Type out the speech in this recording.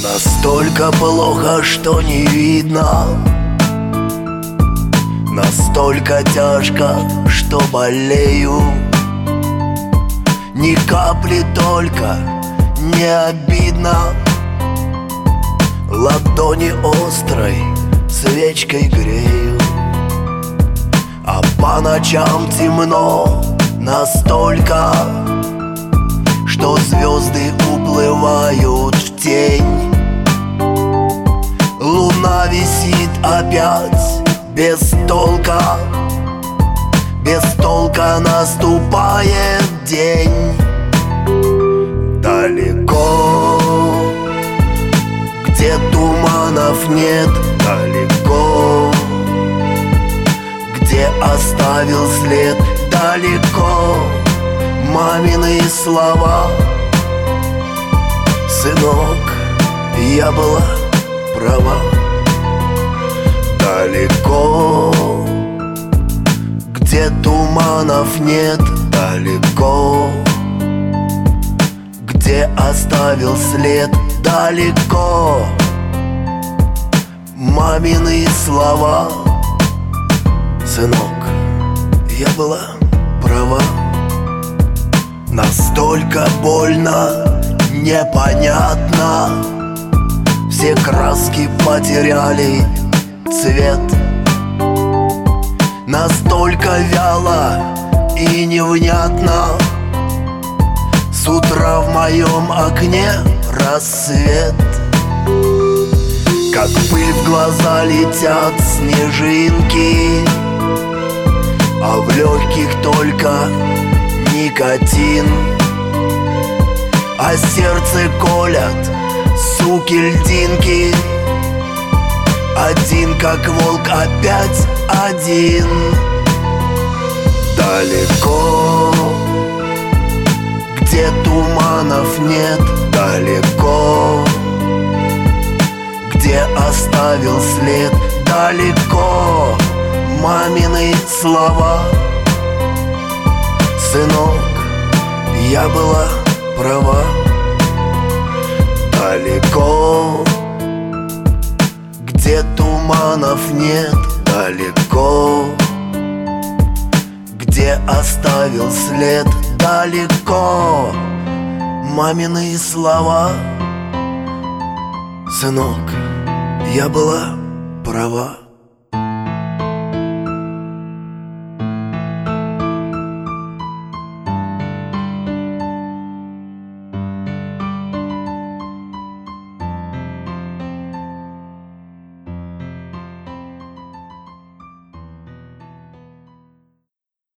Настолько плохо, что не видно, настолько тяжко, что болею. Ни капли только не обидно, ладони острой свечкой грею. А по ночам темно настолько, что звезды уплывают в тень. Луна висит опять без толка, без толка наступает день. Далеко, где туманов нет, далеко, где оставил след, далеко мамины слова. Сынок, я была права. Далеко, где туманов нет, далеко, где оставил след, далеко мамины слова. Сынок, я была права. Настолько больно, непонятно, все краски потеряли цвет. Настолько вяло и невнятно, с утра в моем окне рассвет. Как пыль в глаза летят снежинки, а в легких только никотин. А сердце колят суки-льдинки, один как волк, опять один. Далеко, где туманов нет, далеко, где оставил след, далеко мамины слова. Сынок, я была права. Далеко, где туманов нет, далеко, где оставил след, далеко мамины слова. Сынок, я была права.